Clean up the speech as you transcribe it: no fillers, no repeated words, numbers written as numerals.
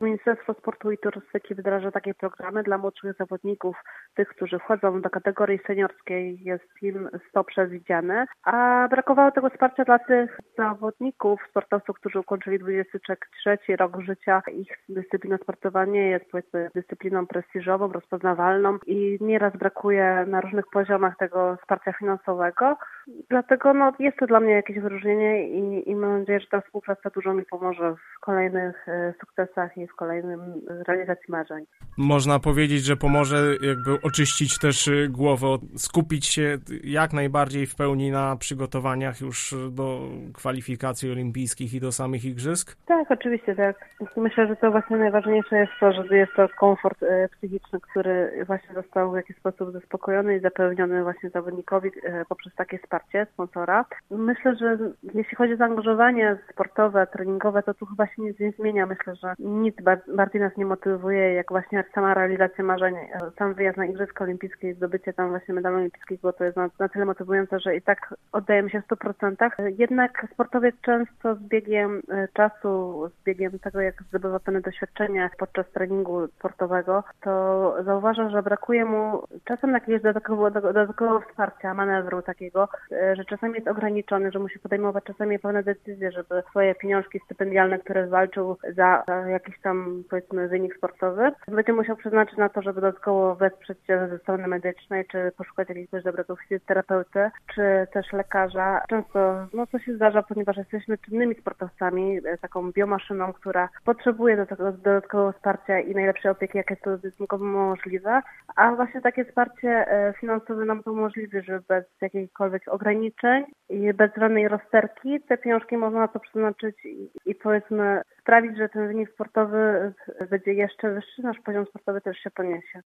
Ministerstwo Sportu i Turystyki wdraża takie programy dla młodszych zawodników, tych, którzy wchodzą do kategorii seniorskiej, jest im to przewidziane, a brakowało tego wsparcia dla tych zawodników, sportowców, którzy ukończyli 23 rok życia. Ich dyscyplina sportowa nie jest, powiedzmy, dyscypliną prestiżową, rozpoznawalną i nieraz brakuje na różnych poziomach tego wsparcia finansowego. Dlatego jest to dla mnie jakieś wyróżnienie i mam nadzieję, że ta współpraca dużo mi pomoże w kolejnych sukcesach i w kolejnym realizacji marzeń. Można powiedzieć, że pomoże jakby oczyścić też głowę, skupić się jak najbardziej w pełni na przygotowaniach już do kwalifikacji olimpijskich i do samych igrzysk? Tak, oczywiście, tak. Myślę, że to właśnie najważniejsze jest to, że jest to komfort psychiczny, który właśnie został w jakiś sposób zaspokojony i zapewniony właśnie zawodnikowi poprzez takie wsparcie sponsora. Myślę, że jeśli chodzi o zaangażowanie sportowe, treningowe, to tu chyba się nic nie zmienia. Myślę, że nic bardziej nas nie motywuje, jak właśnie sama realizacja marzeń, sam wyjazd na Igrzyska Olimpijskie i zdobycie tam właśnie medalu olimpijskiego, bo to jest na tyle motywujące, że i tak oddajemy się w 100%. Jednak sportowiec często z biegiem czasu, z biegiem tego, jak zdobywa pewne doświadczenie podczas treningu sportowego, to zauważa, że brakuje mu czasem jakiegoś dodatkowego wsparcia, manewru takiego, że czasami jest ograniczony, że musi podejmować czasami pewne decyzje, żeby swoje pieniążki stypendialne, które walczył za jakiś tam, powiedzmy, wynik sportowy, będzie musiał przeznaczyć na to, żeby dodatkowo wesprzeć się ze strony medycznej, czy poszukać jakiegoś dobrego fizjoterapeuty, czy też lekarza. Często to się zdarza, ponieważ jesteśmy czynnymi sportowcami, taką biomaszyną, która potrzebuje do tego dodatkowego wsparcia i najlepszej opieki, jakie to jest tylko możliwe, a właśnie takie wsparcie finansowe nam to umożliwi, że bez jakichkolwiek ograniczeń i bez żadnej rozterki te pieniążki można na to przeznaczyć i powiedzmy sprawić, że ten wynik sportowy będzie jeszcze wyższy, nasz poziom sportowy też się podniesie.